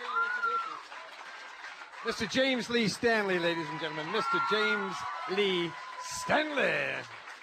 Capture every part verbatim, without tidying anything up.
Mister James Lee Stanley, ladies and gentlemen. Mister James Lee Stanley.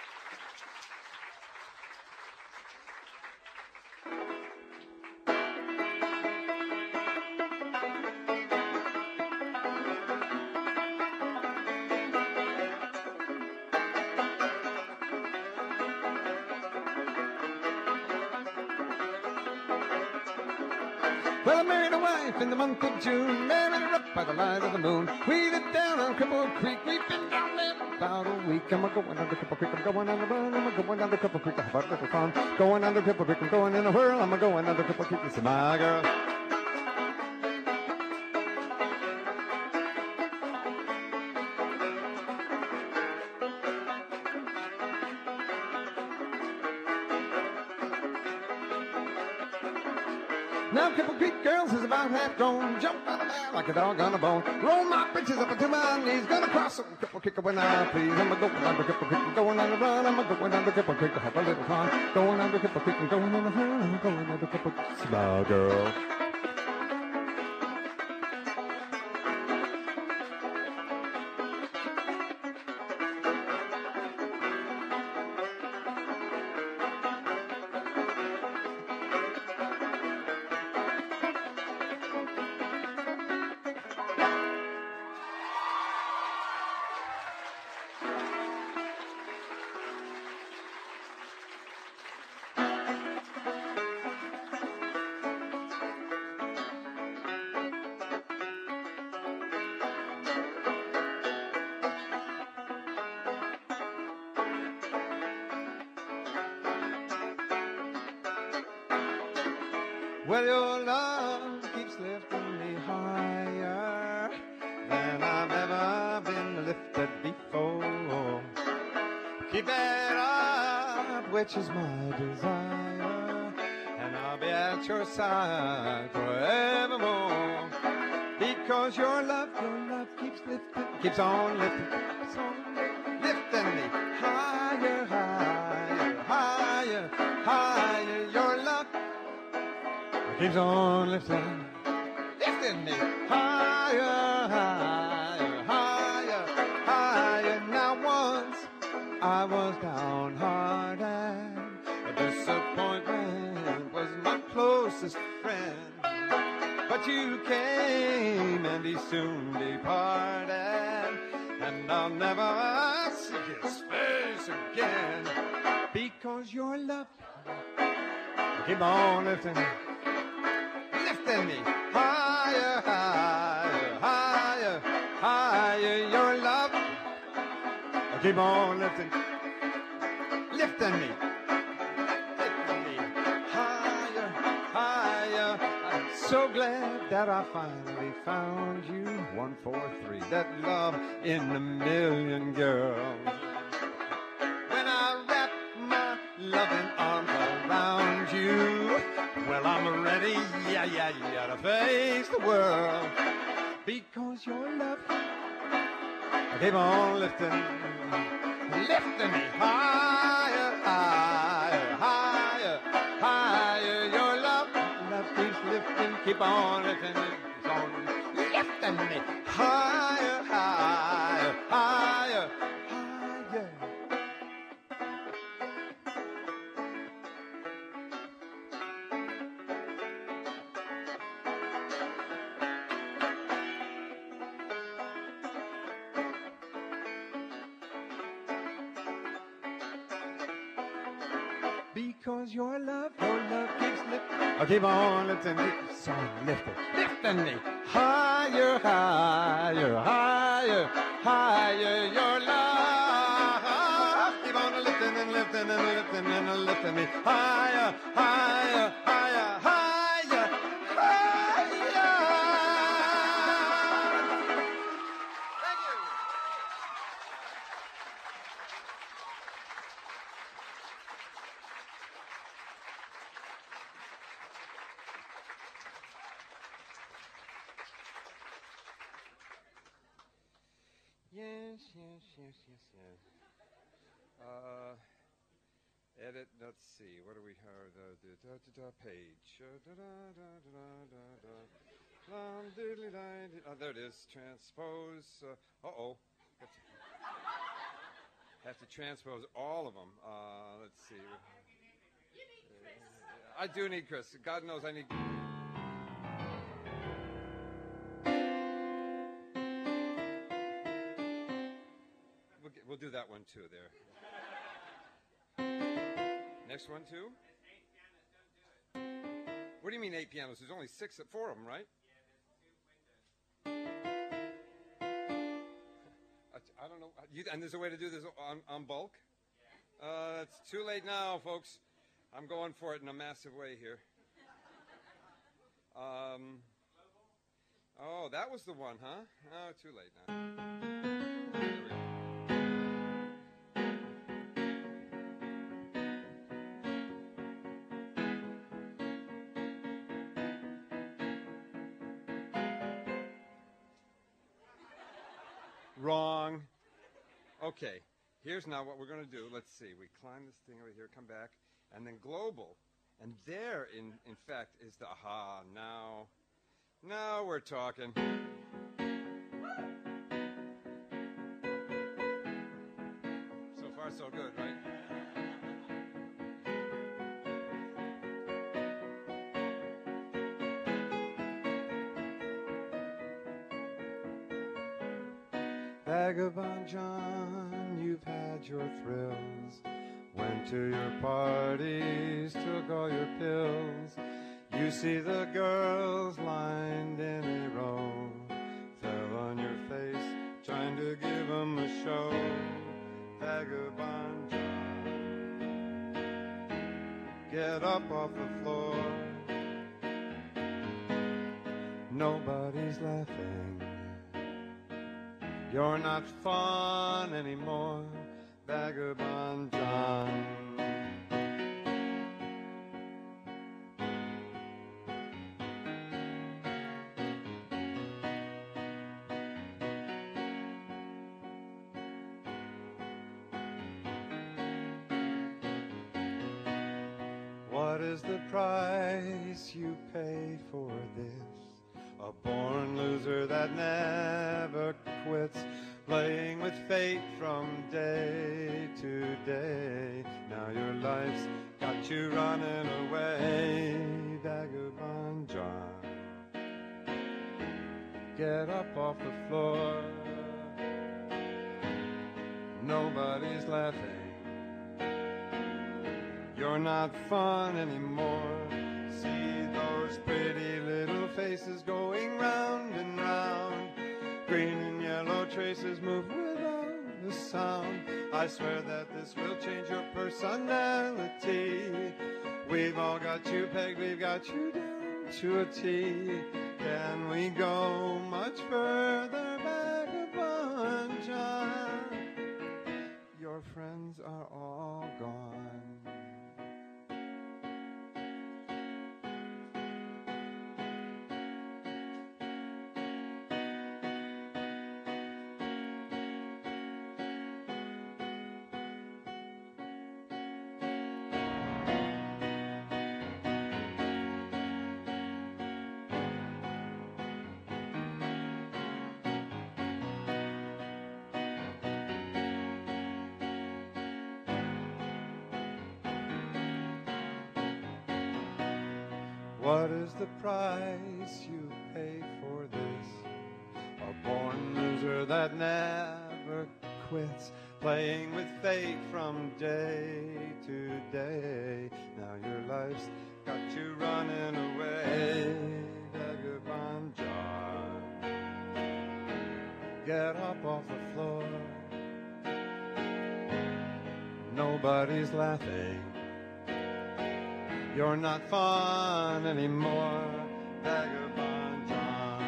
Well, I married a wife in the month of June, married her up by the light of the moon. We lived down on Cripple Creek, we've been down there about a week. I'm a going down the Cripple Creek, I'm going down the run, I'm a going down the Cripple Creek, I have a little fun. Going down the Cripple Creek, I'm going in a whirl, I'm a going down the Cripple Creek, this is my girl. Now Cripple Creek girls is about half grown. Jump out of there like a dog on a bone. Roll my britches up into my knees. Gonna cross them Cripple Creek when I please. I'm a going down the Cripple Creek, I'm going on the run. I'm a going down the Cripple Creek to have a little fun. Going down the Cripple Creek, I'm going on the run. I'm going down the Cripple Creek. Smile, girl. Well, your love keeps lifting me higher than I've ever been lifted before. Keep that up, which is my desire, and I'll be at your side forevermore. Because your love, your love keeps lifting, keeps on lifting, keeps on lifting me higher, higher, higher, higher. Your love keeps on lifting, lifting me higher, higher, higher, higher. Now once I was downhearted, a disappointment was my closest friend. But you came and he soon departed, and I'll never see his face again. Because your love keep on lifting, lifting me higher, higher, higher, higher. Your love keep on lifting, lifting me, lifting me higher, higher. I'm so glad that I finally found you. One, four, three, that love in a million girls. When I wrap my loving arms around you, well, I'm ready, yeah, yeah, yeah, to face the world. Because your love keep on lifting, lifting me higher, higher, higher, higher. Your love, love keeps lifting, keep on lifting, keeps on lifting me higher, higher, higher, higher. Because your love, your love keeps lifting, I keep on lifting, keeps on lifting, lifting me higher, higher, higher, higher. Your love keep on lifting and lifting and lifting and lifting me higher, higher, higher, higher, higher. Thank you. Yes, yes, yes, yes, yes. Uh, edit, let's see, what do we have? The, the, da, da, da, page. Uh, da, da, da, da, da, da, Um, diddly-di, oh, there it is. Transpose. Uh oh. Have to transpose all of them. Uh, let's see. You need Chris. I do need Chris. God knows I need. We'll, get, we'll do that one too. There. Next one too. What do you mean eight pianos? There's only six, four of them, right? I don't know. You, and there's a way to do this on, on bulk? Uh, it's too late now, folks. I'm going for it in a massive way here. Um, oh, that was the one, huh? Oh, too late now. There we go. Wrong. Okay, here's now what we're going to do. Let's see. We climb this thing over here, come back, and then global. And there, in, in fact, is the aha. Now, now we're talking. So far, so good, right? Vagabond John, you've had your thrills. Went to your parties, took all your pills. You see the girls lined in a row. Fell on your face, trying to give them a show. Vagabond John, get up off the floor. Nobody's laughing. You're not fun anymore, Vagabond John. What is the price you pay for this? A born loser that never quits, playing with fate from day to day. Now your life's got you running away, Vagabond John. Get up off the floor. Nobody's laughing. You're not fun anymore. See those pretty little faces going round and round. Green and yellow traces move without a sound. I swear that this will change your personality. We've all got you pegged, we've got you down to a T. Can we go much further, Vagabond John? Your friends are all gone. What is the price you pay for this? A born loser that never quits, playing with fate from day to day. Now your life's got you running away, Vagabond John. Get up off the floor. Nobody's laughing. You're not fun anymore, Vagabond John.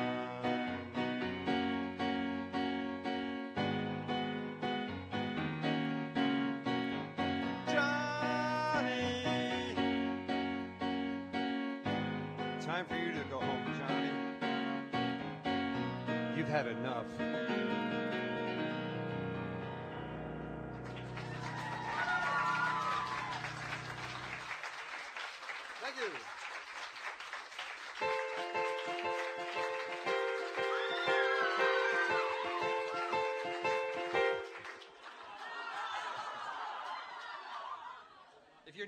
Johnny! Time for you to go home, Johnny. You've had enough. Thank you.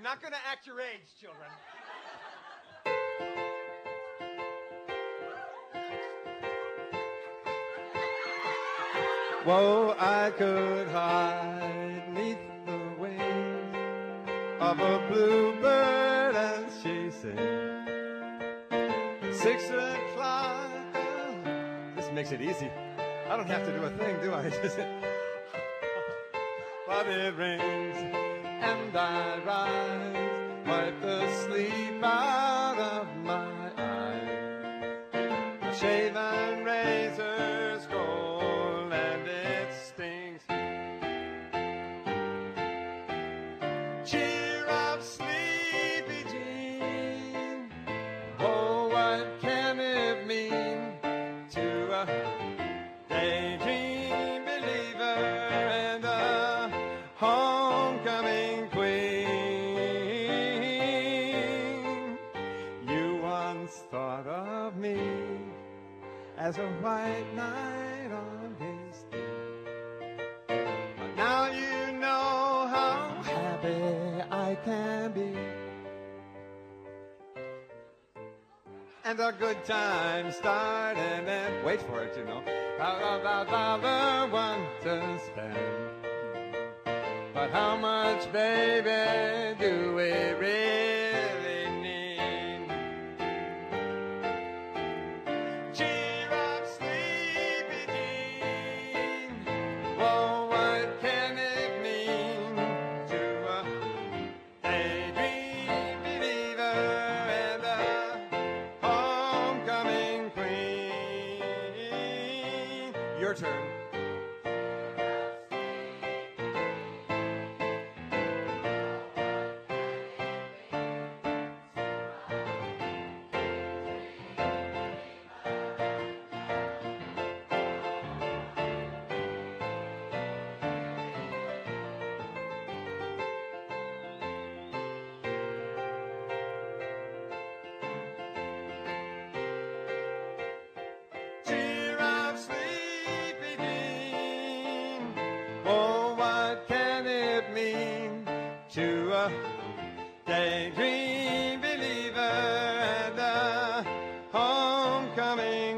not going to act your age, children. Whoa, I could hide neath the wings of a bluebird and she sings. Six o'clock. This makes it easy. I don't have to do a thing, do I? But it rings and I rise, wipe the sleep out of my eyes. Shave and razors cold and it stings. Cheer up, sleepy Jean. Oh, what can it mean to a daydream believer and a homecoming queen? You once thought of me as a white knight on his thing, but now you know how happy I can be. And a good time starting and wait for it, you know. Dollar, dollar, one to spend. But how much, baby, do we really need? Cheer up, sleepy Jean. Whoa, what can it mean to a daydream believer and a homecoming queen? Your turn. Cheer up, sleepy Jean. Oh, what can it mean to a daydream believer and a homecoming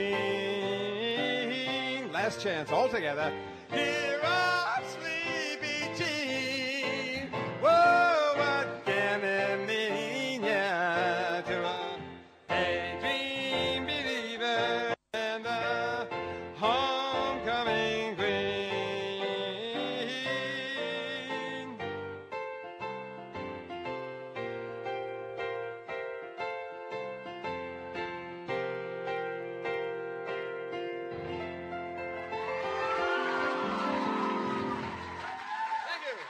queen? Last chance, all together. Cheer up, sleepy Jean. Whoa, what can it mean, yeah, to a daydream believer and a homecoming queen? Thank you.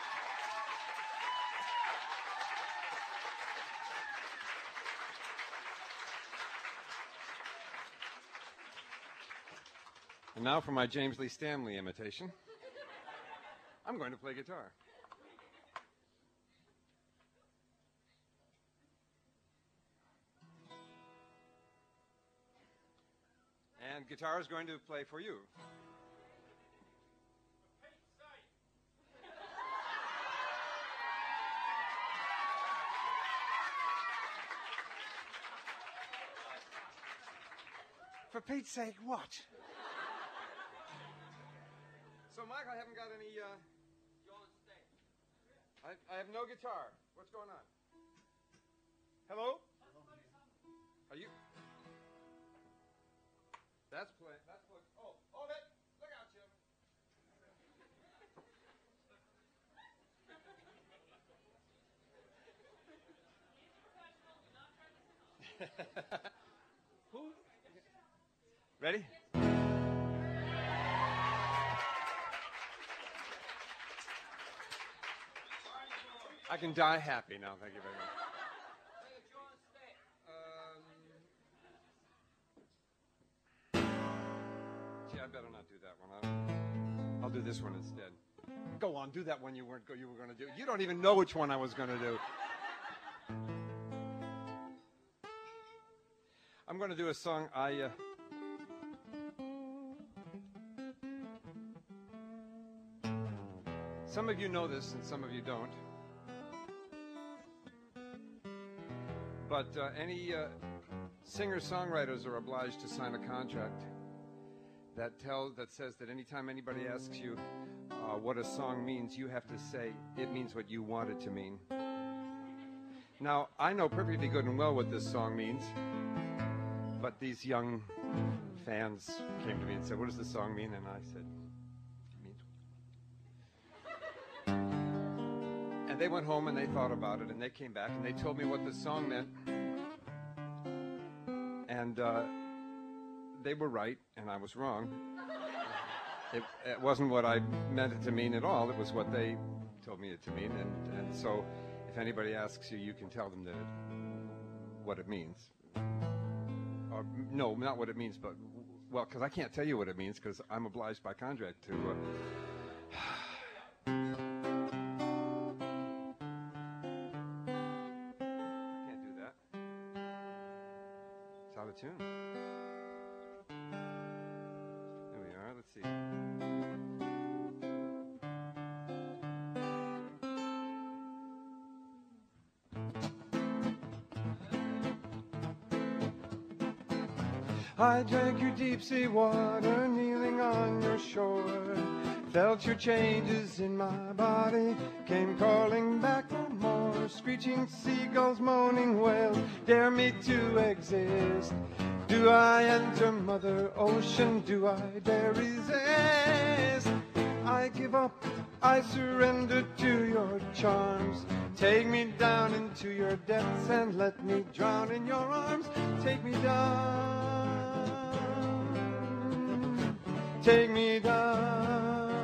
And now for my James Lee Stanley imitation. I'm going to play guitar. And guitar is going to play for you. For Pete's sake, what? So, Mike, I haven't got any, uh... I, I have no guitar. What's going on? Hello? Are you... That's play. That's what... Oh, hold it! Look out, children! Who? Ready? I can die happy now. Thank you very much. Um, gee, I better not do that one. I'll, I'll do this one instead. Go on, do that one you weren't go, you were going to do. You don't even know which one I was going to do. I'm going to do a song I. Uh, some of you know this, and some of you don't. But uh, any uh, singer-songwriters are obliged to sign a contract that tells that says that anytime anybody asks you uh, what a song means, you have to say it means what you want it to mean. Now, I know perfectly good and well what this song means, but these young fans came to me and said, "What does this song mean?" And I said, "It means." And they went home and they thought about it, and they came back and they told me what this song meant. And uh, they were right, and I was wrong. It, it wasn't what I meant it to mean at all. It was what they told me it to mean. And, and so if anybody asks you, you can tell them that what it means. Or, no, not what it means, but, well, because I can't tell you what it means because I'm obliged by contract to... Uh, tune. There we are. Let's see. I drank your deep sea water, kneeling on your shore. Felt your changes in my body, came calling back for more. Screeching seagulls, moaning whales, dare me to exist. Do I enter Mother Ocean? Do I dare resist? I give up, I surrender to your charms. Take me down into your depths and let me drown in your arms. Take me down, take me down.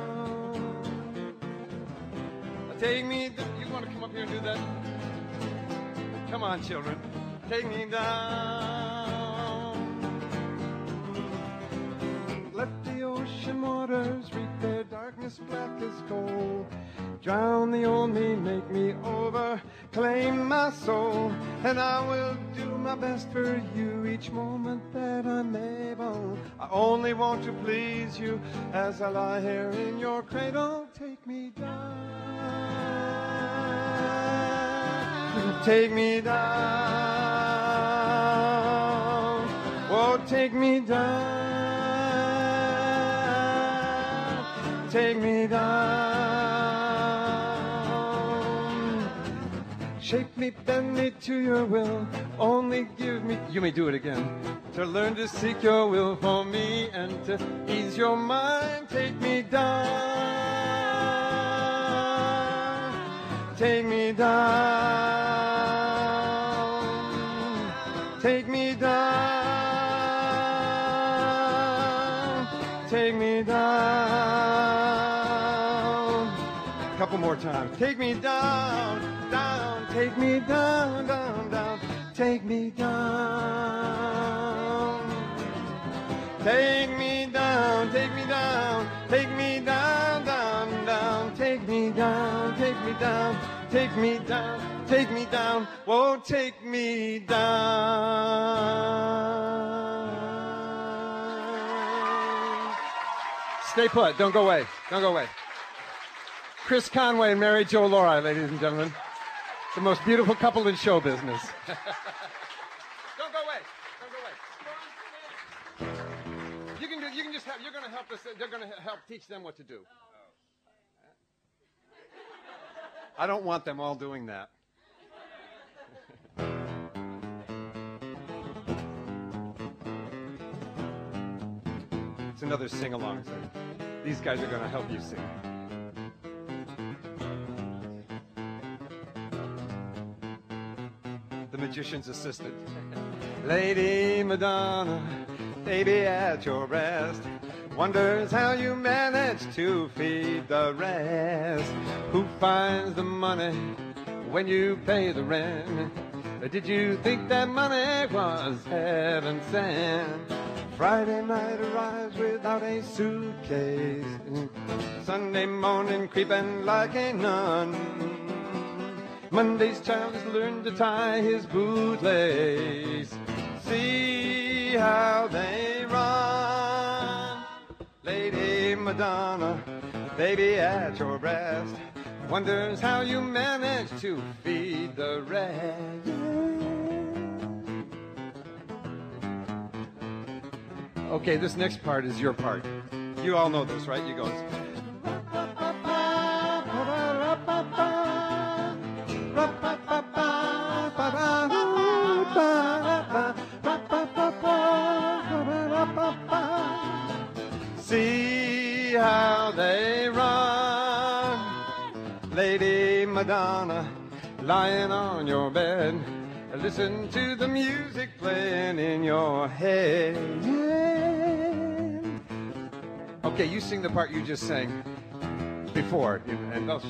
Take me down. You want to come up here and do that? Come on, children. Take me down. Let the ocean waters reap their darkness black as coal. Drown the old me, make me over, claim my soul. And I will do my best for you each moment that I'm able. I only want to please you as I lie here in your cradle. Take me down. Take me down. Oh, take me down. Take me down. Shape me, bend me to your will. Only give me, you may do it again, to learn to seek your will for me and to ease your mind. Take me down. Take me down. Take me down, take me down. A couple more times. Take me down, down, take me down, down, down. Take me down. Take me down, take me down, take me down, down, down. Take me down, take me down, take me down. Take me down, whoa, take me down. Stay put, don't go away, don't go away. Chris Conway and Mary Jo Lori, ladies and gentlemen. The most beautiful couple in show business. Don't go away, don't go away. You can do, you can just have, you're going to help us, they're going to help teach them what to do. I don't want them all doing that. It's another sing-along thing. These guys are going to help you sing. The magician's assistant. Lady Madonna, baby at your breast, wonders how you manage to feed the rest. Who finds the money when you pay the rent? Did you think that money was heaven sent? Friday night arrives without a suitcase. Sunday morning creeping like a nun. Monday's child has learned to tie his bootlace. See how they run. Lady Madonna, baby at your breast, wonders how you manage to feed the rest. Okay, this next part is your part. You all know this, right? You go. See how they run, Lady Madonna, lying on your bed. Listen to the music playing in your head. Okay, you sing the part you just sang before. And they'll...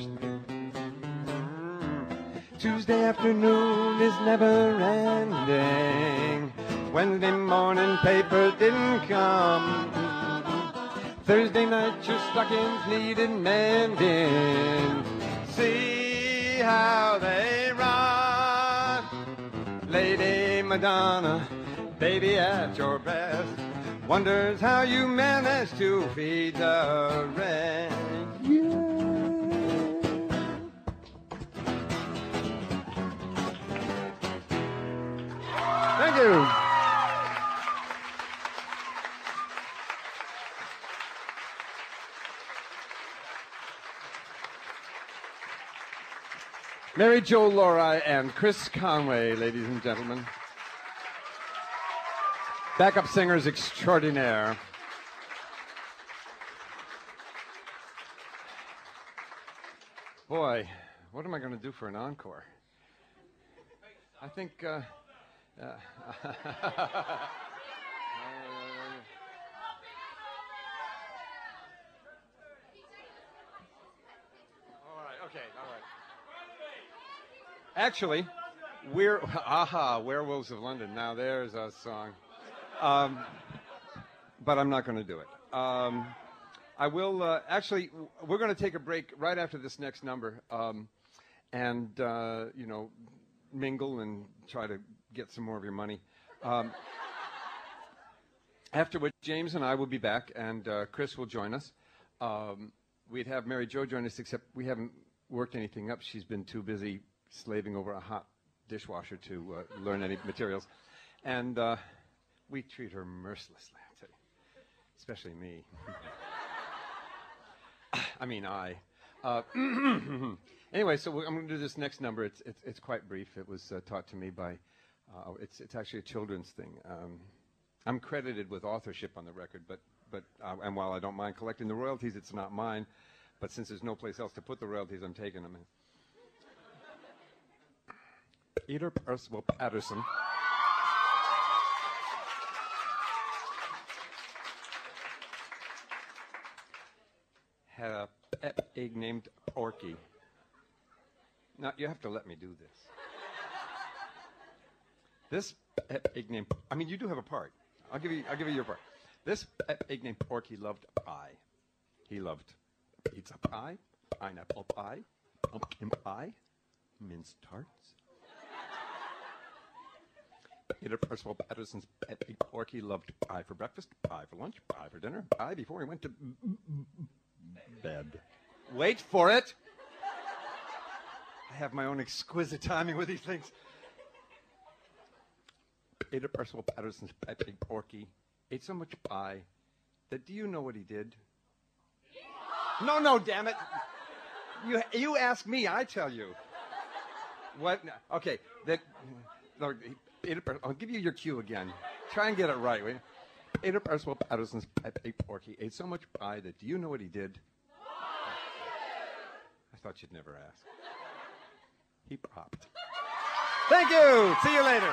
Tuesday afternoon is never ending. Wednesday morning paper didn't come. Thursday night your stockings needed mending. See how they run, Lady Madonna, baby at your breast. Wonders how you manage to feed the rest. Yeah. Thank you. Mary Jo Lori and Chris Conway, ladies and gentlemen. Backup singers extraordinaire. Boy, what am I going to do for an encore? I think... Uh, uh, all right, okay, all right. Actually, we're... Aha, Werewolves of London. Now there's a song. Um, but I'm not going to do it. Um, I will, uh, actually, we're going to take a break right after this next number um, and, uh, you know, mingle and try to get some more of your money. Um, after which, James and I will be back, and uh, Chris will join us. Um, we'd have Mary Jo join us, except we haven't worked anything up. She's been too busy slaving over a hot dishwasher to uh, learn any materials. And... Uh, we treat her mercilessly, I tell you. Especially me. I mean, I. Uh, anyway, so I'm going to do this next number. It's it's, it's quite brief. It was uh, taught to me by. Uh, it's it's actually a children's thing. Um, I'm credited with authorship on the record, but but uh, and while I don't mind collecting the royalties, it's not mine. But since there's no place else to put the royalties, I'm taking them. Peter Percival Patterson. Had a pet pig named Porky. Now, you have to let me do this. This pet pig named... I mean, you do have a part. I'll give you, I'll give you your part. This pet pig named Porky loved pie. He loved pizza pie, pineapple pie, pumpkin pie, minced tarts. Peter Percival Patterson's pet pig Porky loved pie for breakfast, pie for lunch, pie for dinner, pie before he went to... bed. Wait for it. I have my own exquisite timing with these things. Peter Percival Patterson's pet pig Porky ate so much pie that do you know what he did? No, no, damn it. You you ask me, I tell you. What? Okay, that. No, Peter, I'll give you your cue again. Try and get it right, will you? Peter Percival Patterson's pet pig Porky ate so much pie that do you know what he did? I thought you'd never ask. He popped. Thank you. See you later.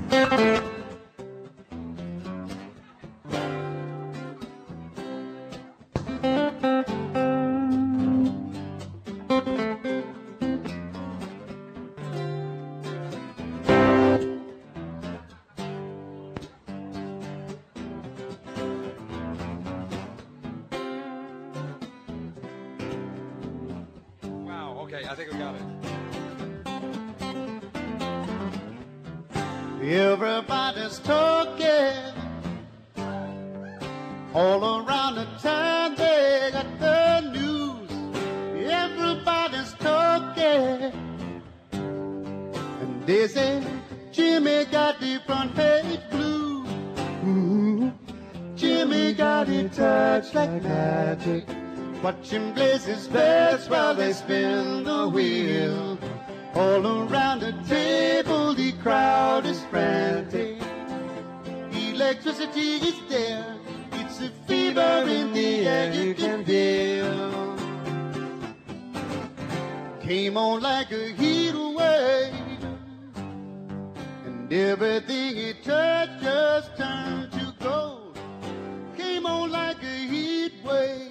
Okay, I think we got it. Everybody's talking all around the town. They got the news. Everybody's talking, and they say Jimmy got the front page blues. Ooh, Jimmy got it touched like magic. Watching blazes fast while they spin the wheel. All around the table, the crowd is frantic. Electricity is there. It's a fever in the air you can feel. Came on like a heat wave, and everything it touched just turned to gold. Came on like a heat wave.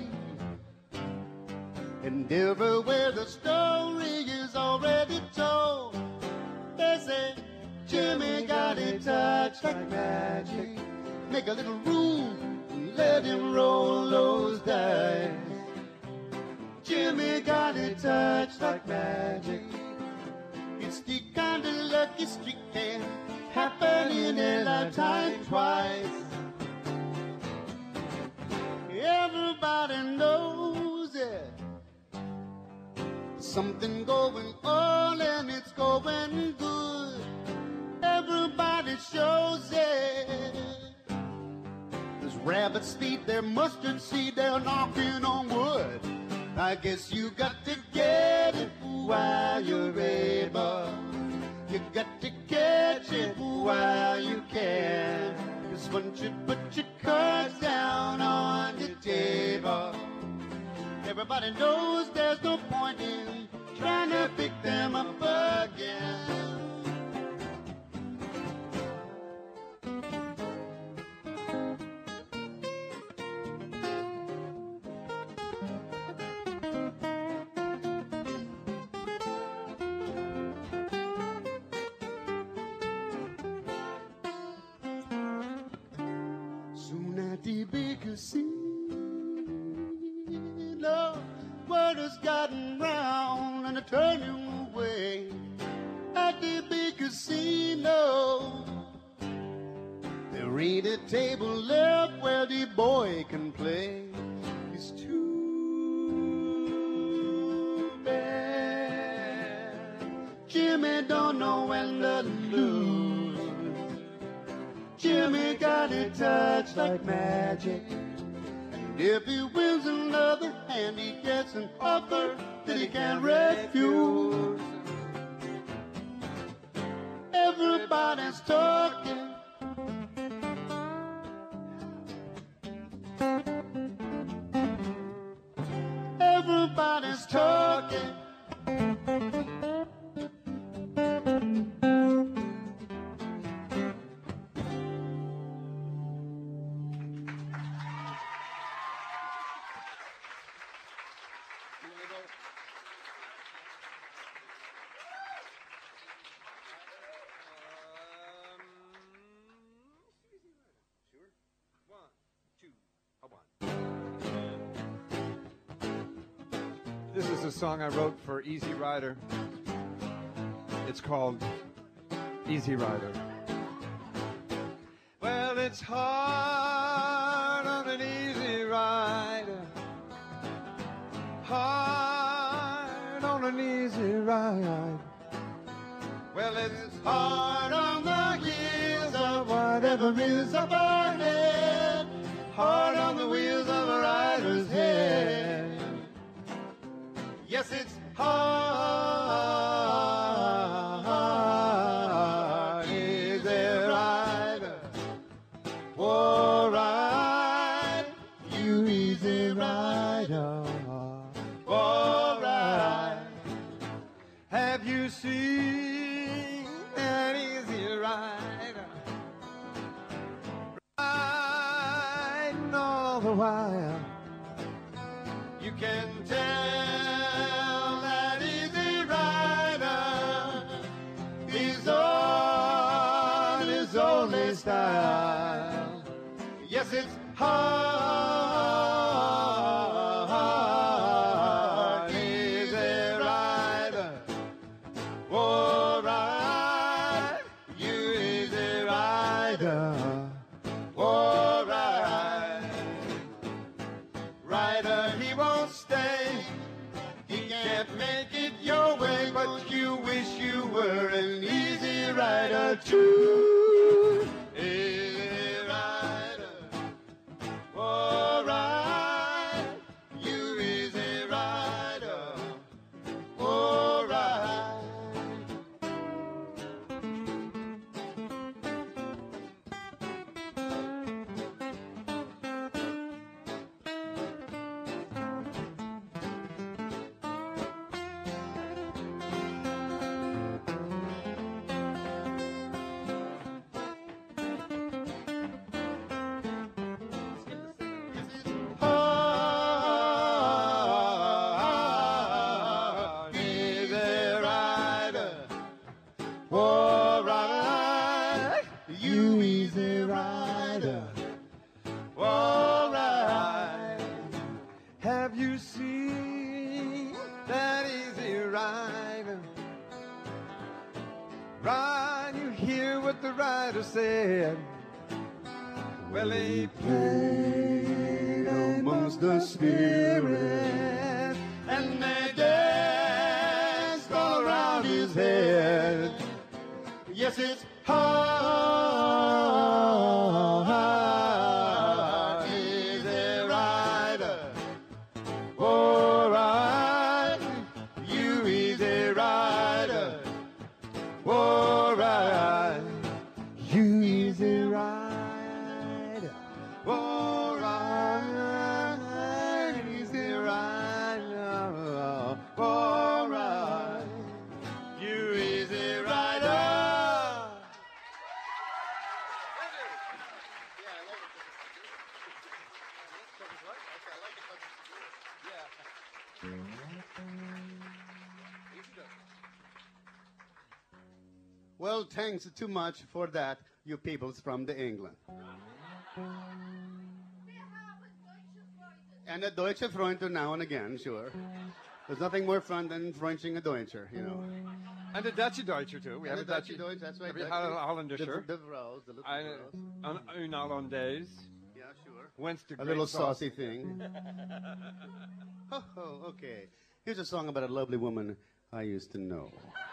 And everywhere the story is already told, they say Jimmy got it touched like magic. Make a little room and let him roll those dice. Jimmy got it touched like magic. It's the kind of lucky streak can happen in a lifetime twice. Everybody knows it. Something going on and it's going good. Everybody shows it. There's rabbit's feet, their mustard seed, they're knocking on wood. I guess you got to get it while you're able. You got to catch it while you can. 'Cause once you put your cards down on the table, everybody knows there's no point in trying to pick them up again. Soon at the big casino, word has gotten round and they're turning away. At the big casino, there ain't a table left where the boy can play. It's too bad Jimmy don't know when to lose. Jimmy got it touched like magic. If he wins another hand, he gets an offer that he can't refuse. Everybody's talking. Everybody's talking. This is a song I wrote for Easy Rider. It's called Easy Rider. Well, it's hard on an easy rider. Hard on an easy ride. Well, it's hard on the heels of whatever is up ahead. Hard on the wheels of a rider's head. Yes, it's hard, easy rider. All right, you easy rider. All right. Have you seen an easy rider? a while. You can tell that Easy Rider is on his only style. Yes, it's hard, Easy Rider. Oh, ride, you Easy Rider. Oh, ride. Rider, he won't stay. He can't make it your way, but you wish you were an Easy Rider too. Easy Rider. Oh, ride, you Easy Rider. Oh, ride. Oh, Easy Rider. Oh, ride, you Easy Rider. Oh, ride. Have you seen that Easy Rider? Ride, you hear what the rider said. Well, he played amongst the spirits, and they danced all around his head. Yes, it's hard, Easy Rider. Oh, ride, you Easy Rider. Oh, ride, you Easy Rider. Oh, ride, Easy Rider. Oh, ride, you Easy Rider. Well, thanks too much for that, you peoples from the England. And a Deutsche Freunde now and again, sure. There's nothing more fun than Freunching a Deutscher, you know. And a Dutchy Deutscher too. We And have a a Dutchy Dutchy Deutsch, that's right. Every Dutchy. Holl- Hollandischer. The, the vrouws, the little I, vrouws. un, un Hollandaise. Yeah, sure. Whence the A great little sauce. saucy thing. Oh, oh, okay. Here's a song about a lovely woman I used to know.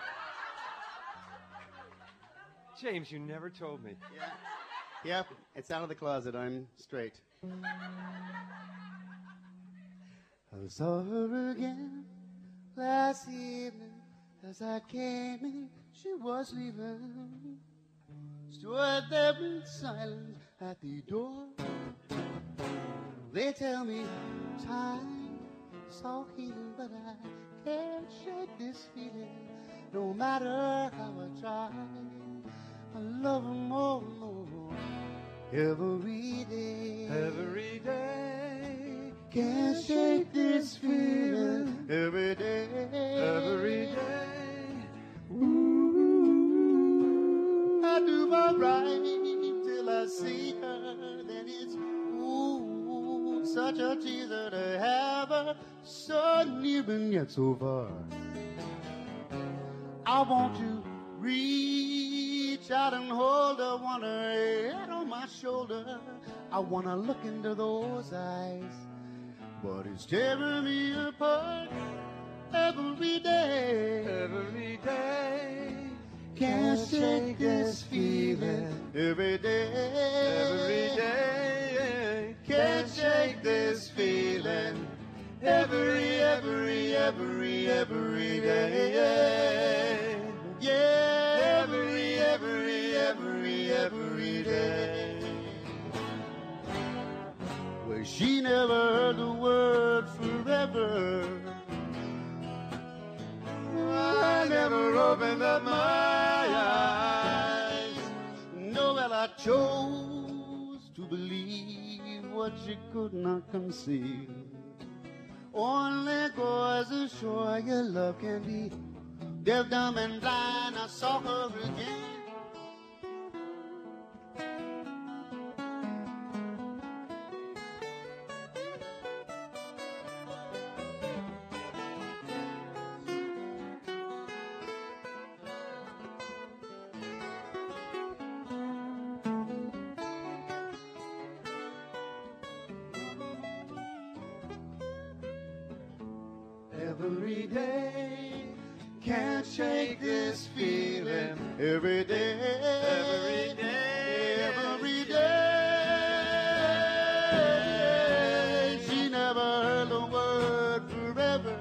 James, you never told me. Yeah. Yep, it's out of the closet. I'm straight. I saw her again last evening as I came in. She was leaving. Stood there in silence at the door. They tell me time is all healing, but I can't shake this feeling. No matter how I try, I love her more and more every day. Every day. Can't shake this feeling every day. Every day. Ooh, I do my right till I see her. Then it's ooh, such a teaser to have her so near and yet so far. I want to reach out and hold her, want her head on my shoulder. I want to look into those eyes, but it's tearing me apart every day. Every day. Can't shake this feeling every day. Every day. Can't shake this feeling every, every, every, every day. Yeah, every, every, every, every day. Well, she never heard the word forever. I never opened up my eyes. No, well, I chose to believe what she could not conceal. Only goes to show your love can be deaf, dumb, and blind. I saw her again. Every day, can't shake this feeling. Every day, Every day, every day. She never heard the word forever.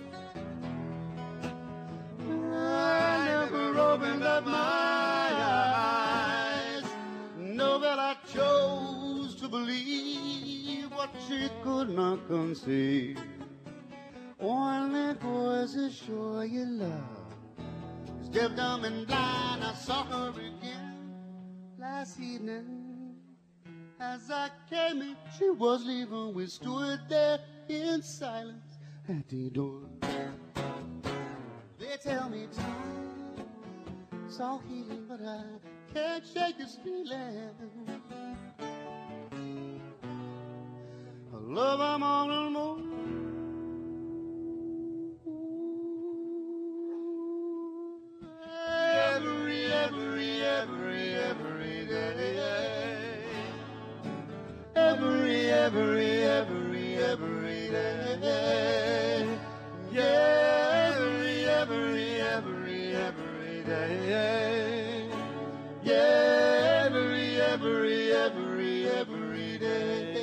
I never opened up my eyes. No, that I chose to believe what she could not conceive. Only voice is sure your love is deaf, dumb, and blind. I saw her again last evening. As I came in, she was leaving. We stood there in silence at the door. They tell me time is all healing, but I can't shake this feeling. I love her more and more. Every, every, every, every day. Every, every, every, every day. yeah, every, every, every, every day. Yeah, every, every, every, every day.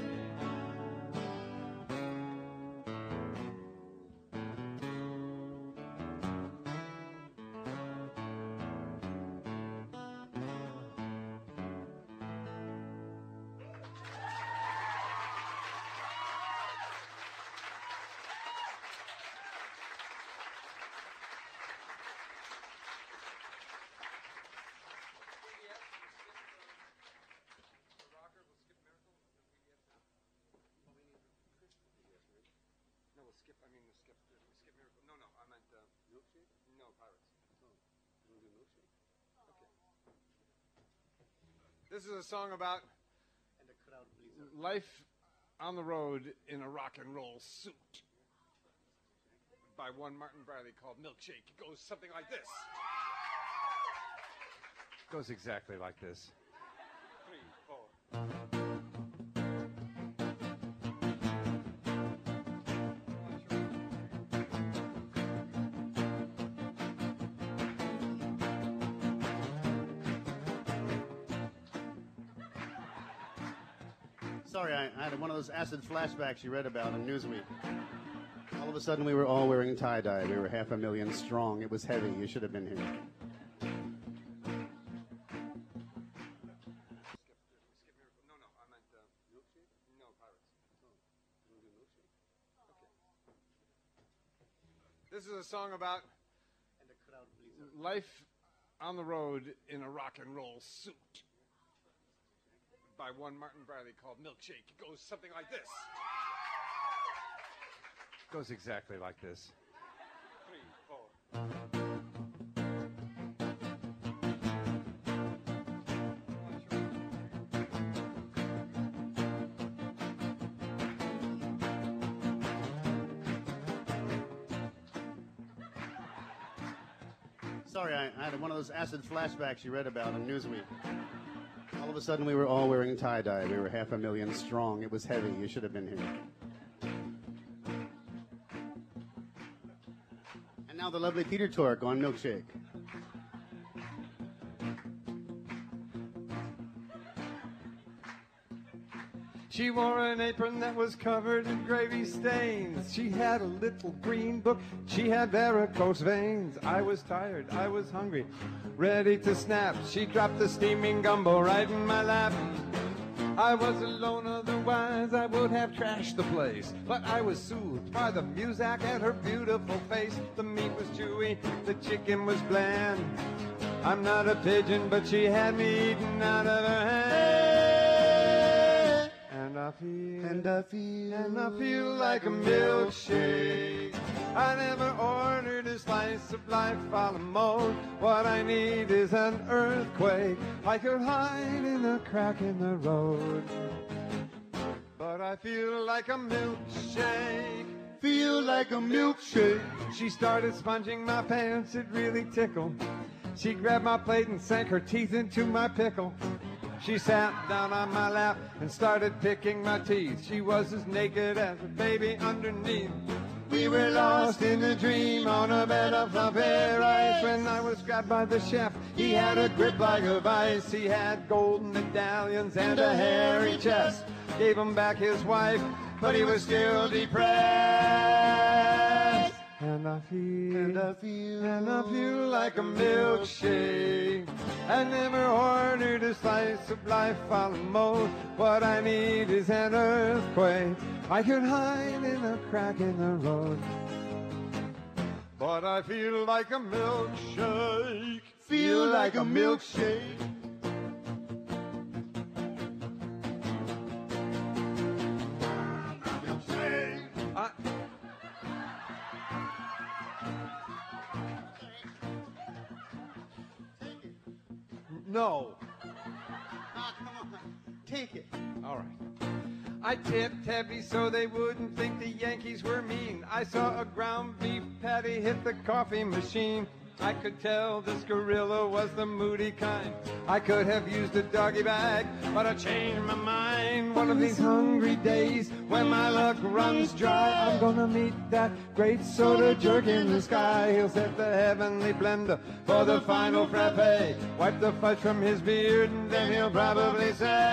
This is a song about life on the road in a rock and roll suit by one Martin Bradley called Milkshake. It goes something like this. It goes exactly like this. Three, four. Sorry, I, I had one of those acid flashbacks you read about in Newsweek. All of a sudden, we were all wearing tie-dye. We were half a million strong. It was heavy. You should have been here. This is a song about life on the road in a rock and roll suit by one Martin Bradley called Milkshake. It goes something like this. It goes exactly like this. Three, four. Sorry, I, I had one of those acid flashbacks you read about in Newsweek. All of a sudden, we were all wearing tie-dye. We were half a million strong. It was heavy. You should have been here. And now the lovely Peter Tork on Milkshake. She wore an apron that was covered in gravy stains. She had a little green book. She had varicose veins. I was tired. I was hungry. Ready to snap. She dropped the steaming gumbo right in my lap. I was alone, otherwise I would have trashed the place. But I was soothed by the music and her beautiful face. The meat was chewy. The chicken was bland. I'm not a pigeon, but she had me eaten out of her hand. And I feel, and I feel, and I feel like a milkshake. I never ordered a slice of life a la mode. What I need is an earthquake. I could hide in a crack in the road. But I feel like a milkshake. Feel like a milkshake. She started sponging my pants, it really tickled. She grabbed my plate and sank her teeth into my pickle. She sat down on my lap and started picking my teeth. She was as naked as a baby underneath. We were lost in a dream on a bed of fluffy rice when I was grabbed by the chef. He had a grip like a vice. He had golden medallions and a hairy chest. Gave him back his wife, but he was still depressed. And I feel, And I feel, and I feel like a milkshake. I never ordered a slice of life a la mode. What I need is an earthquake. I could hide in a crack in the road. But I feel like a milkshake. Feel like a milkshake. I, no. Ah, come on. Take it. All right. I tipped heavy so they wouldn't think the Yankees were mean. I saw a ground beef patty hit the coffee machine. I could tell this gorilla was the moody kind. I could have used a doggy bag, but I changed my mind. One of these hungry days when my luck runs dry, I'm gonna meet that great soda jerk in the sky. He'll set the heavenly blender for the final frappe, wipe the fudge from his beard, and then he'll probably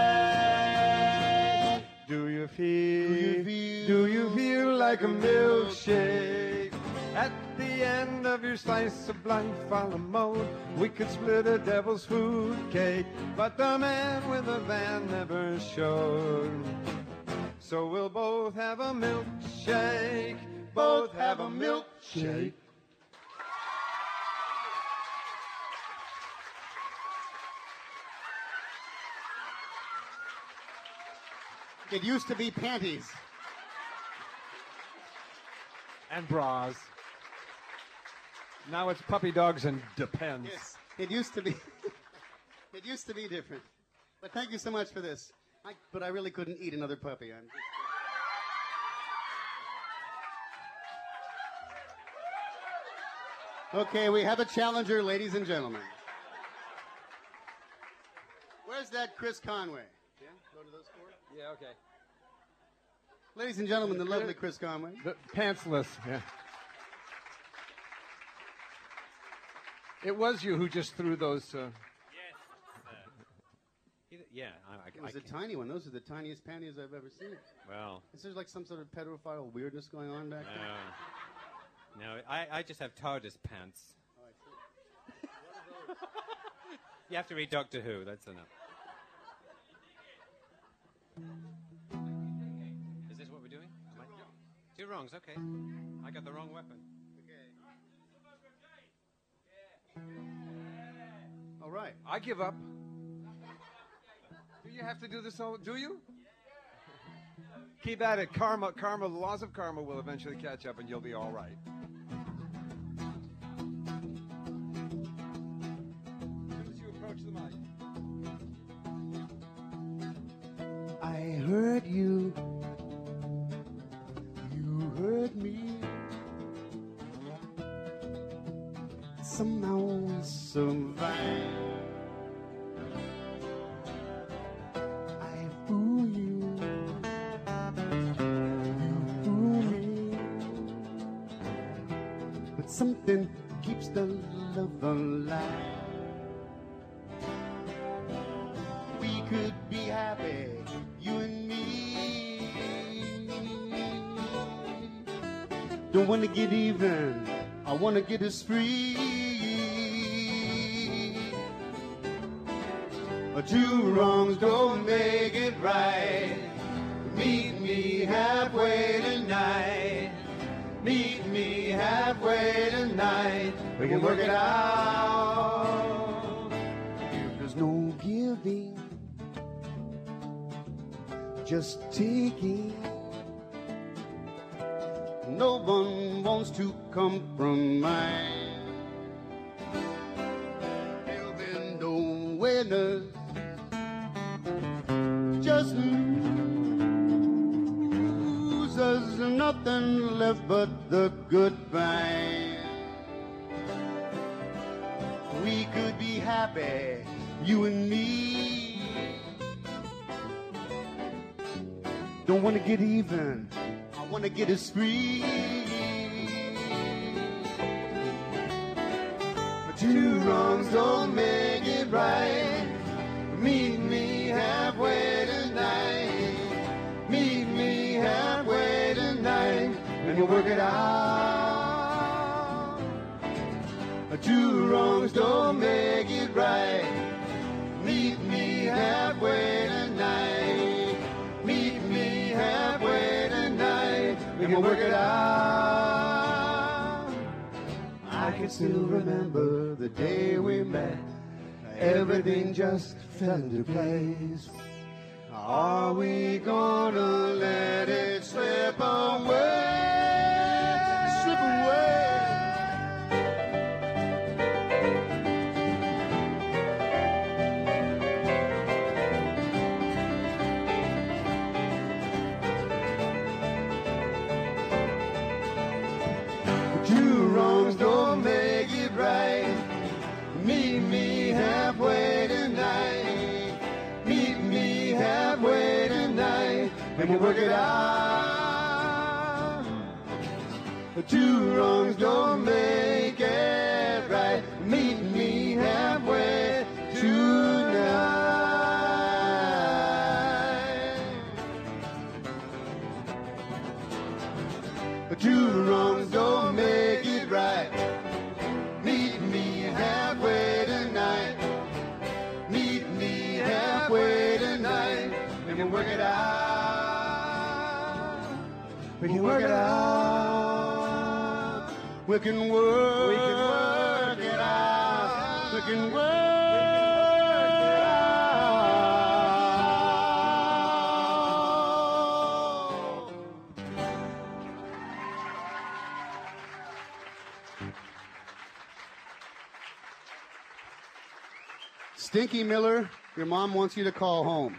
say, Do you feel, Do you feel- do you feel like a milkshake? At the end of your slice of life a la mode, we could split a devil's food cake, but the man with the van never showed. So we'll both have a milkshake, both have a milkshake. It used to be panties. And bras. Now it's puppy dogs and depends. Yes, it used to be. It used to be different. But thank you so much for this. I, but I really couldn't eat another puppy. I'm Okay, we have a challenger, ladies and gentlemen. Where's that Chris Conway? Yeah, go to those four. Yeah, okay. Ladies and gentlemen, the lovely Chris Conway. The pantsless, yeah. It was you who just threw those. Uh, Yes. Uh, either- yeah, I, I, It was I a can't- tiny one. Those are the tiniest panties I've ever seen. Well, Is there like some sort of pedophile weirdness going on back there? no. No, I, I just have TARDIS pants. Oh, I see. You have to read Doctor Who, that's enough. Is this what we're doing? Am I- Two wrongs, okay. I got the wrong weapon. All right. I give up. Do you have to do this all? Do you? Keep at it. Karma, karma, the laws of karma will eventually catch up and you'll be all right. As soon as you approach the mic. I heard you. You heard me. Somehow we survived. I fool you. You fool me. But something keeps the love alive. We could be happy, you and me. Don't want to get even, I want to get us free. But two wrongs don't make it right. Meet me halfway tonight. Meet me halfway tonight. We can work it out. If there's no giving, just taking. No one wants to compromise. There'll be no winners, just losers, nothing left but the goodbye. We could be happy, you and me. Don't want to get even, I want to get a spree. But two wrongs don't make it right. Meet me halfway tonight. Meet me halfway tonight, and we'll work it out. Two wrongs don't make it right. Meet me halfway tonight. Meet me halfway tonight, and we'll work it out. I can still remember the day we met. Everything just fell into place. Are we gonna let it slip away? Slip away. Two wrongs don't make it right. Meet me halfway tonight. Meet me halfway tonight, and we'll work it out. Two wrongs don't make it right. Meet me halfway tonight. Two wrongs don't make it right. Meet me halfway tonight. Meet me halfway tonight. We can work it out. We can work it out. We can work, we can work it out. We can work it out. Stinky Miller, your mom wants you to call home.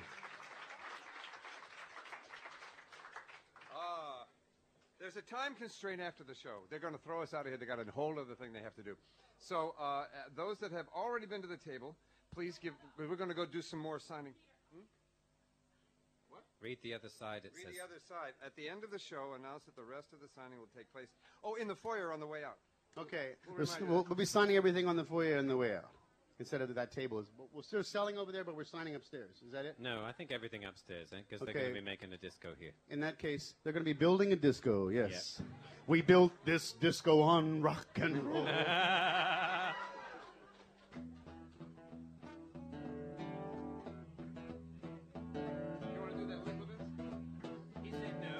Uh, there's a time constraint after the show. They're going to throw us out of here. They got a whole other thing they have to do. So uh, those that have already been to the table, please give. We're going to go do some more signing. Hmm? What? Read the other side. It Read says the other side. At the end of the show, announce that the rest of the signing will take place. Oh, in the foyer on the way out. Okay, We'll we'll, remind you we'll, that. we'll be signing everything on the foyer on the way out. Instead of that table. We're still selling over there, but we're signing upstairs. Is that it? no. I think everything upstairs, because Okay. they're going to be making a disco here. In that case, they're going to be building a disco, yes. We built this disco on rock and roll. You want to do that liquid bit? He said no.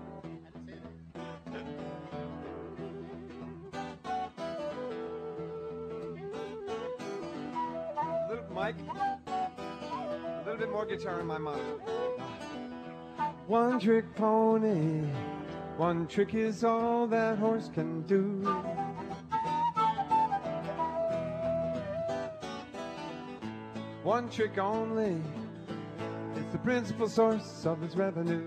Little Mike, a little bit more guitar in my mouth. One trick pony, one trick is all that horse can do. One trick only is the principal source of his revenue.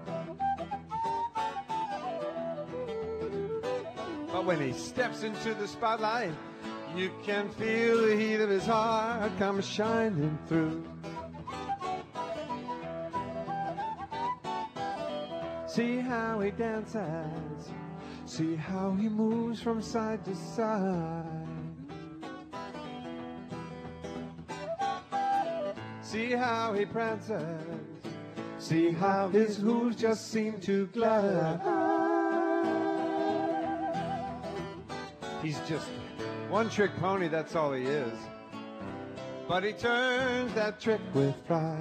But when he steps into the spotlight, you can feel the heat of his heart come shining through. See how he dances, see how he moves from side to side. See how he prances, see how his hooves just seem to glide. He's just one trick pony, that's all he is. But he turns that trick with pride.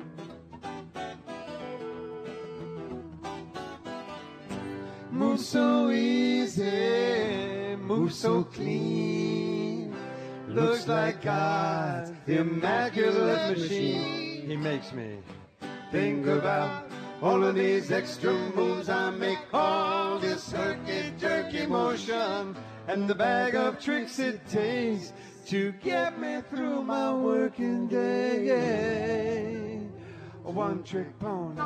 Moves so easy, moves so clean. Looks like God's immaculate machine. He makes me think about All of these extra moves I make, all this herky-jerky motion, and the bag of tricks it takes to get me through my working day. A one-trick pony.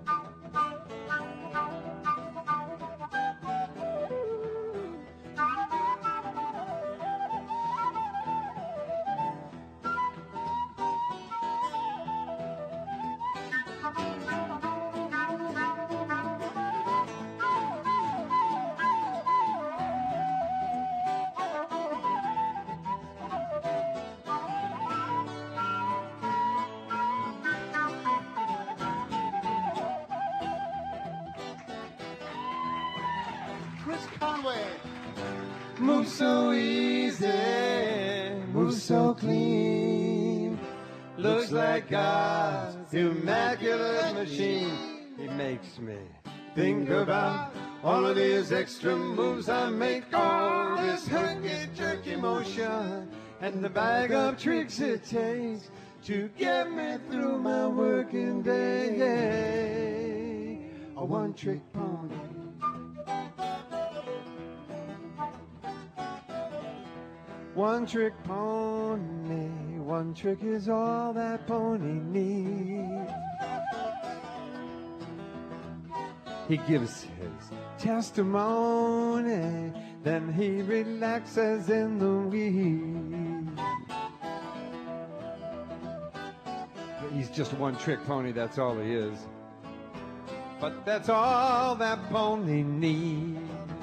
Move so easy, move so clean. Looks like God's immaculate machine. He makes me think about all of these extra moves I make, all this herky-jerky motion, and the bag of tricks it takes to get me through my working day. A one-trick pony. One trick pony, one trick is all that pony needs. He gives his testimony, then he relaxes in the weeds. He's just a one trick pony, that's all he is. But that's all that pony needs.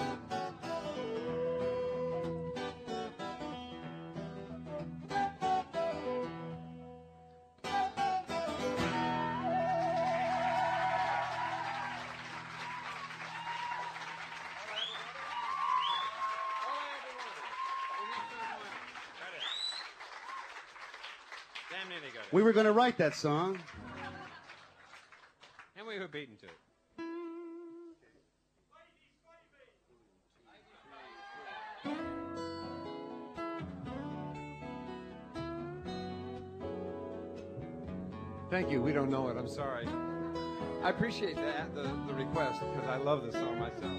We were going to write that song. And we were beaten to it. Thank you. We don't know it. I'm sorry. I appreciate that, the, the request, because I love this song myself.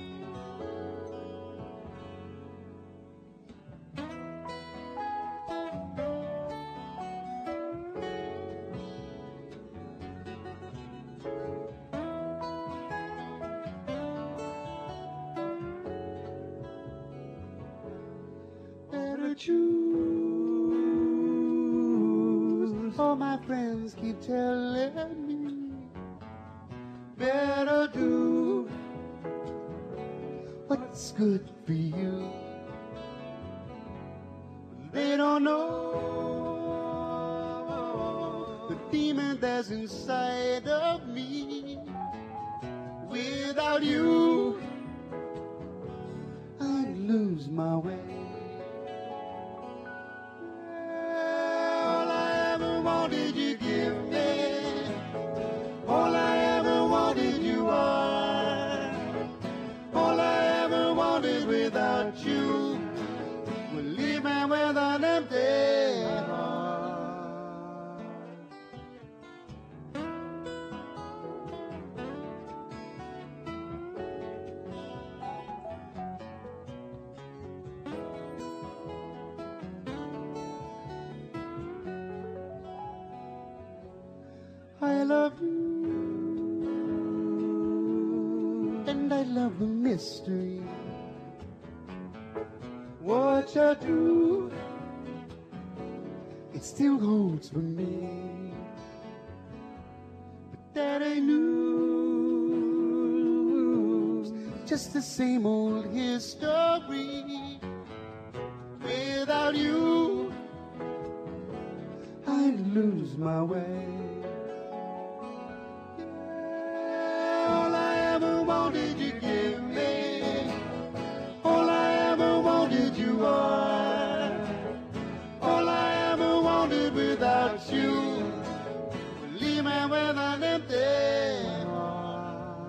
Choose. All my friends keep telling me better do what's good for you. They don't know the demon that's inside of me. Without you, I lose my way. Did you give me? All I ever wanted you are. All I ever wanted without you will leave me with an empty heart. I love you, and I love the mystery. What you do, it still holds for me. But that ain't news, just the same old history. Without you, I lose my way. Did you give me? All I ever wanted you are. All I ever wanted without you will leave me with an empty heart.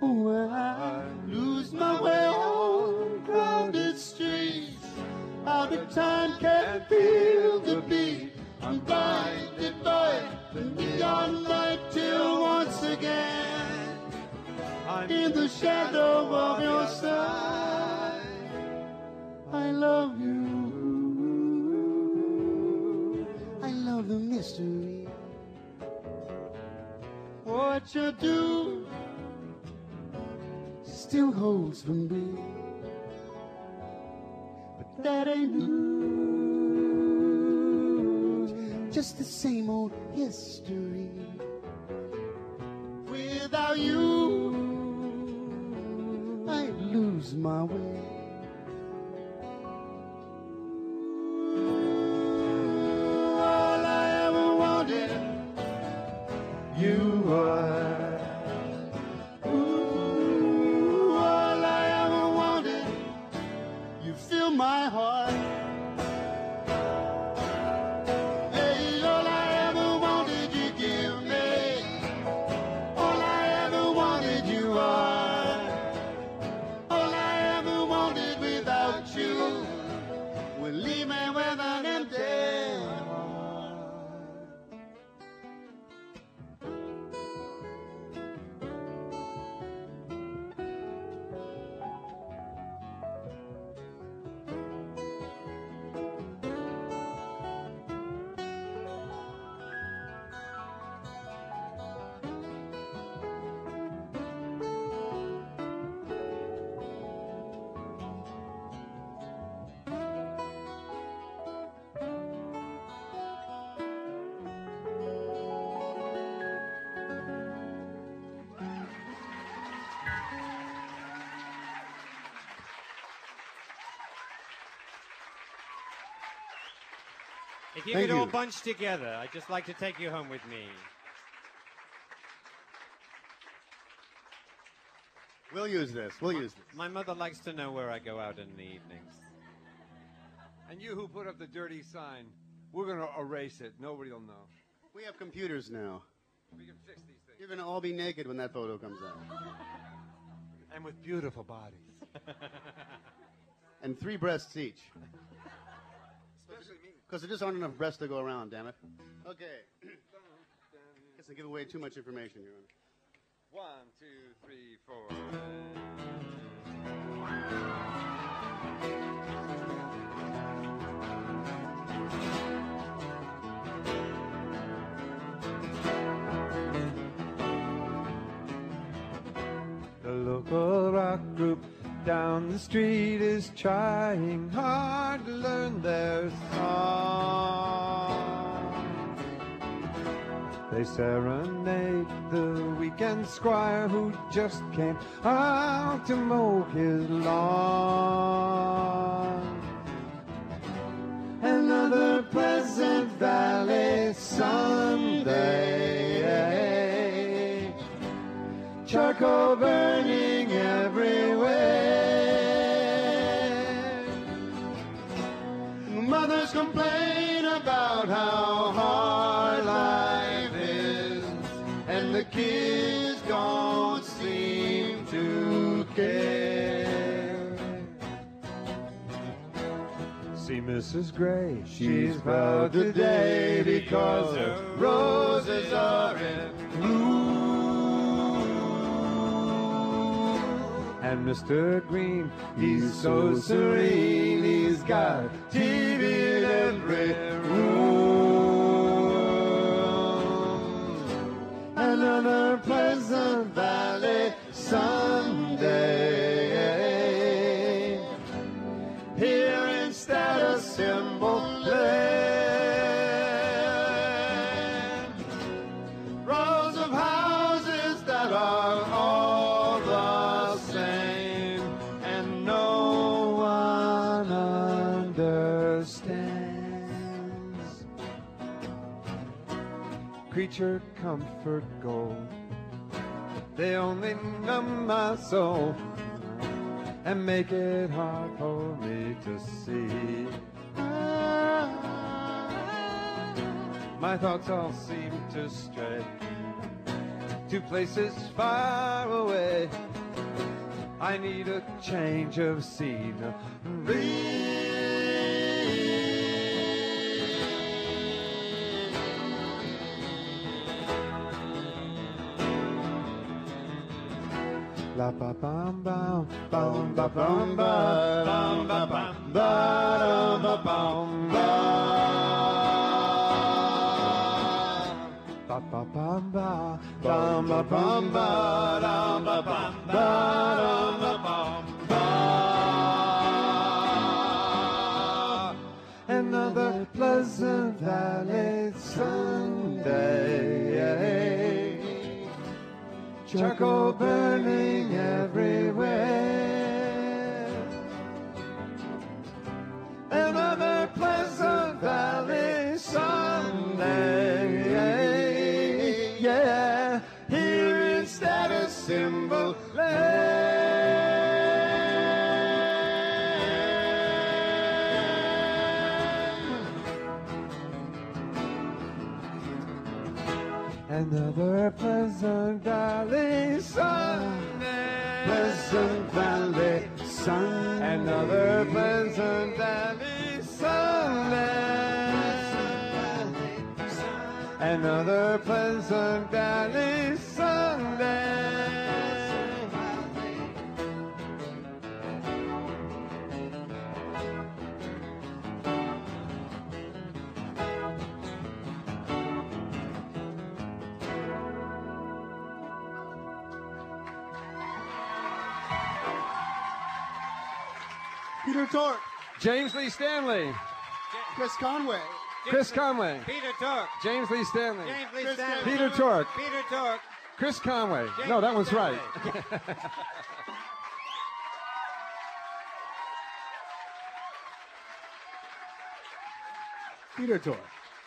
where I lose my way on crowded streets. Out of time, can't feel the beat. I'm blinded by the neon light till once again, I'm in the shadow of your side. I love you. I love the mystery. What you do still holds for me, but that ain't news. Just the same old history. Without you, I lose my way. All I ever wanted, you are. Ooh, all I ever wanted, you fill my heart. Hey, all I ever wanted, you give me. All I ever wanted, you are. All I ever wanted without you will leave me with an empty heart. If you Thank could all you. bunch together, I'd just like to take you home with me. We'll use this. We'll use this. My mother likes to know where I go out in the evenings. And you who put up the dirty sign, we're going to erase it. Nobody will know. We have computers now. We can fix these things. You're going to all be naked when that photo comes out. And with beautiful bodies. And three breasts each. Especially me. Because there just aren't enough breasts to go around, damn it. Okay. Guess I give away too much information here. One, two, three, four. The local rock group down the street is trying hard to learn their song. They serenade the weekend squire who just came out to mow his lawn. Another Pleasant Valley Sunday, charcoal burning everywhere. Mothers complain about how hard life is, and the kids don't seem to care. See Missus Gray, she's proud today because her roses are in bloom. And Mister Green, he's so serene, he's got T V in every room. Another Pleasant Valley Sunday, here instead of Cymbal Land. Rows of houses that are all the same, and no one understands. Creature comfort gold, they only numb my soul and make it hard for me to see. My thoughts all seem to stray to places far away, I need a change of scenery. La ba bum bum bum ba bum ba bum ba bum ba ba bum ba ba ba bum ba bum ba bum ba dum ba bum ba dum ba bum ba. Another Pleasant Valley Sunday. Charcoal burning everywhere. Another Pleasant Valley Sunday. Yeah, here in Status Symbol Land. Another Pleasant Valley Sunday. Pleasant Valley Sunday. Another Pleasant Valley Sunday. Another Pleasant Valley Sunday. Peter Tork, James Lee Stanley. Chris Conway, Chris Conway. Peter Tork. James Lee Stanley. James Lee Chris Stanley. Peter Tork. Peter Tork. Chris Conway. James No, that Lee one's Stanley. right. Peter Tork.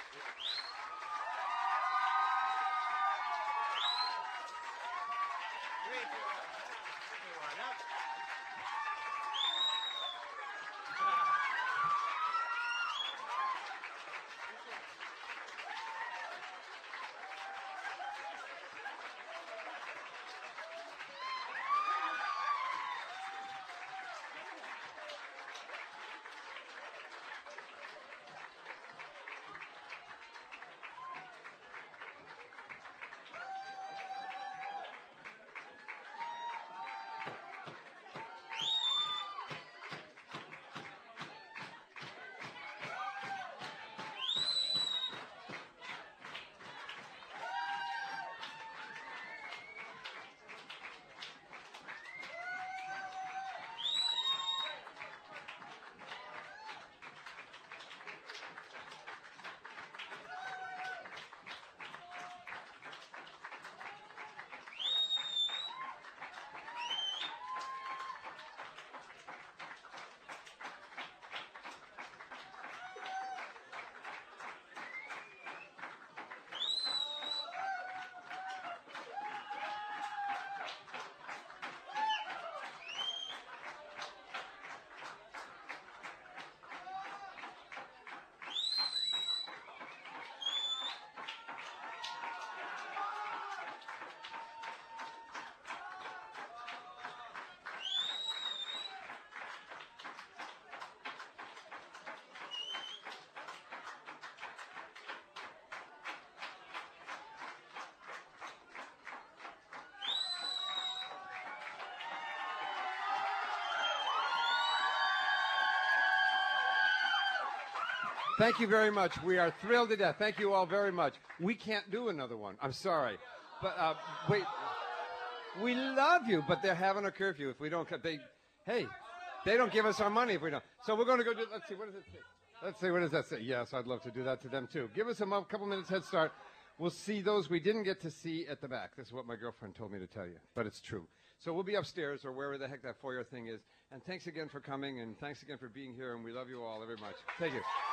Thank you very much. We are thrilled to death. Thank you all very much. We can't do another one. I'm sorry. But uh, wait, we love you, but they're having a curfew. If we don't, they, hey, they don't give us our money if we don't. So we're going to go do, let's see, what does it say? Let's see, what does that say? Yes, I'd love to do that to them too. Give us a mo- couple minutes head start. We'll see those we didn't get to see at the back. This is what my girlfriend told me to tell you, but it's true. So we'll be upstairs or wherever the heck that foyer thing is. And thanks again for coming, and thanks again for being here, and we love you all very much. Thank you.